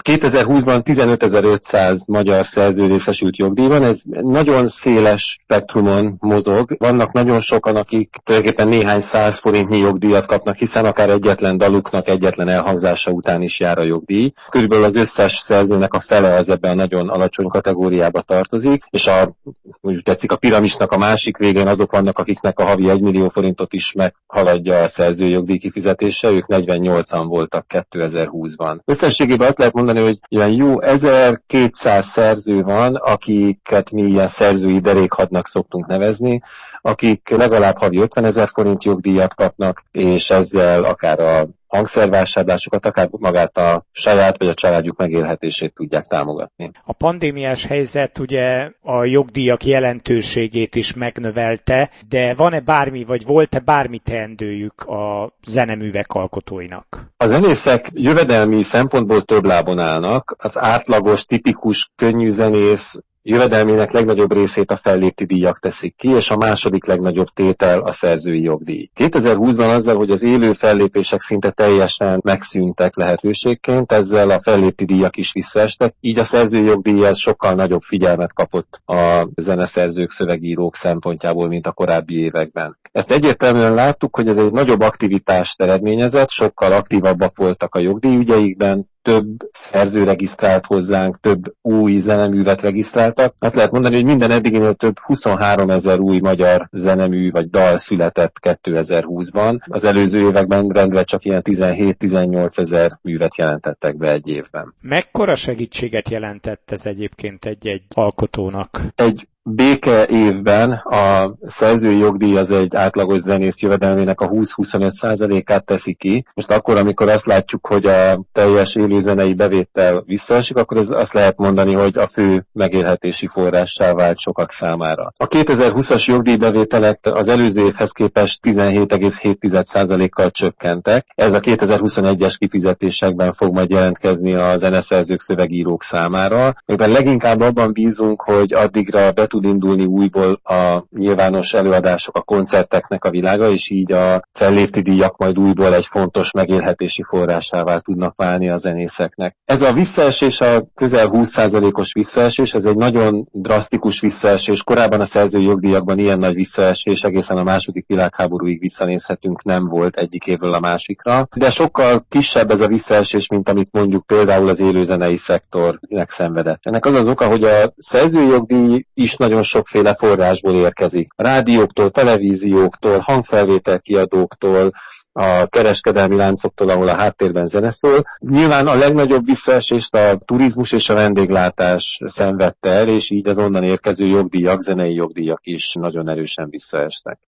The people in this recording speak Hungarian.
2020-ban 15.500 magyar szerző részesült jogdíjban, ez nagyon széles spektrumon mozog. Vannak nagyon sokan, akik tulajdonképpen néhány 100 forintnyi jogdíjat kapnak, hiszen akár egyetlen daluknak egyetlen elhangzása után is jár a jogdíj. Körülbelül az összes szerzőnek a fele az ebben a nagyon alacsony kategóriába tartozik, és úgy tetszik, a piramisnak a másik végén azok vannak, akiknek a havi 1 millió forintot is meghaladja a szerzői jogdíj kifizetése, ők 48-an voltak 2020-ban. Összességében azt lehet mondani, hogy ilyen jó 1200 szerző van, akiket mi ilyen szerzői derékhadnak szoktunk nevezni, akik legalább havi 50 000 forint jogdíjat kapnak, és ezzel akár a hangszervásárlásukat, akár magát a saját vagy a családjuk megélhetését tudják támogatni. A pandémiás helyzet ugye a jogdíjak jelentőségét is megnövelte, de van-e bármi, vagy volt-e bármi teendőjük a zeneművek alkotóinak? A zenészek jövedelmi szempontból több lábon állnak. Az átlagos, tipikus, könnyű zenész jövedelmének legnagyobb részét a fellépti díjak teszik ki, és a második legnagyobb tétel a szerzői jogdíj. 2020-ban azzal, hogy az élő fellépések szinte teljesen megszűntek lehetőségként, ezzel a fellépti díjak is visszaestek, így a szerzői jogdíj ez sokkal nagyobb figyelmet kapott a zeneszerzők, szövegírók szempontjából, mint a korábbi években. Ezt egyértelműen láttuk, hogy ez egy nagyobb aktivitást eredményezett, sokkal aktívabbak voltak a jogdíjügyeikben, több szerző regisztrált hozzánk, több új zeneművet regisztráltak. Azt lehet mondani, hogy minden eddiginél több 23 000 új magyar zenemű vagy dal született 2020-ban. Az előző években rendre csak ilyen 17-18 000 művet jelentettek be egy évben. Mekkora segítséget jelentett ez egyébként egy alkotónak? Egy béke évben a szerzői jogdíj az egy átlagos zenész jövedelmének a 20-25%-át teszi ki. Most akkor, amikor azt látjuk, hogy a teljes élőzenei bevétel visszaesik, akkor azt lehet mondani, hogy a fő megélhetési forrássá vált sokak számára. A 2020-as jogdíjbevételek az előző évhez képest 17,7%-kal csökkentek. Ez a 2021-es kifizetésekben fog majd jelentkezni a zeneszerzők, szövegírók számára. Mivel leginkább abban bízunk, hogy addigra tud indulni újból a nyilvános előadások, a koncerteknek a világa, és így a fellépti díjak majd újból egy fontos megélhetési forrásává tudnak válni a zenészeknek. Ez a visszaesés, a közel 20%-os visszaesés, ez egy nagyon drasztikus visszaesés. Korábban a szerzői jogdíjakban ilyen nagy visszaesés, egészen a második világháborúig visszanézhetünk, nem volt egyik évről a másikra. De sokkal kisebb ez a visszaesés, mint amit mondjuk például az élőzenei szektor megszenvedett. Ennek az az oka, hogy a szerzői jogdíj is nagyon sokféle forrásból érkezik. Rádióktól, televízióktól, hangfelvételkiadóktól, a kereskedelmi láncoktól, ahol a háttérben zene szól. Nyilván a legnagyobb visszaesést a turizmus és a vendéglátás szenvedte el, és így az onnan érkező jogdíjak, zenei jogdíjak is nagyon erősen visszaestek.